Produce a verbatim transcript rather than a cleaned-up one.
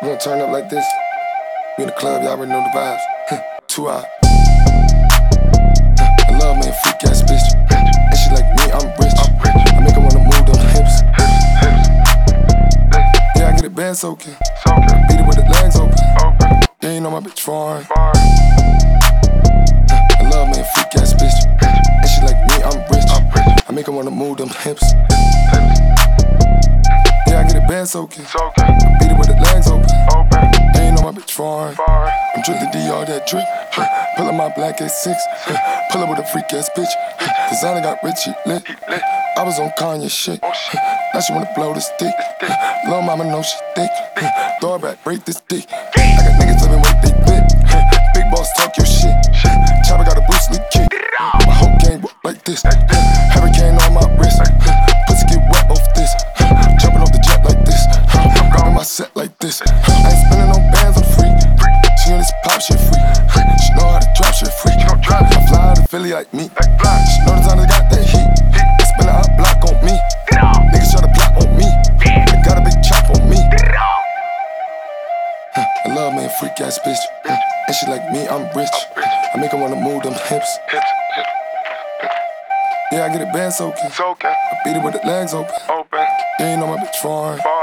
We gon' turn up like this. We in the club, y'all already know the vibes. Too hot. I love me a freak ass bitch. And she like me, I'm rich. I make her wanna move them hips. Yeah, I get it band soaking. Beat it with the legs open. Yeah, you know my bitch foreign. I love me a freak ass bitch. And she like me, I'm rich. I make her wanna move them hips. Yeah, I get it band soaking. Beat it with the legs open. Yeah, you know my bitch foreign. I'm drippin' D, all that drip. Pull up my black S six. Pull up with a freak ass bitch. Designer got rich, he lit. I was on Kanye shit. Now she wanna blow the stick. Lil' mama know she thick. Throw it back, break this dick. I got niggas living with they bit. Big boss talk your shit. Chopper got a Bruce Lee kick. My whole gang walk like this. Hurricane on my wrist. Pussy get wet off this. Jumping off the jet like this. Grabbing my set like this. I ain't spending no bands on free. She on this pop shit free. She know how to drop shit free. I fly out of Philly like me. She know the time got that heat. I spin a hot block on me. Niggas try to plot on me. I got a big chop on me. I love me a freak ass bitch. And she like me, I'm rich. I make her wanna move them hips. Yeah, I get it band soaking. I beat it with the legs open. Yeah, you know my bitch foreign.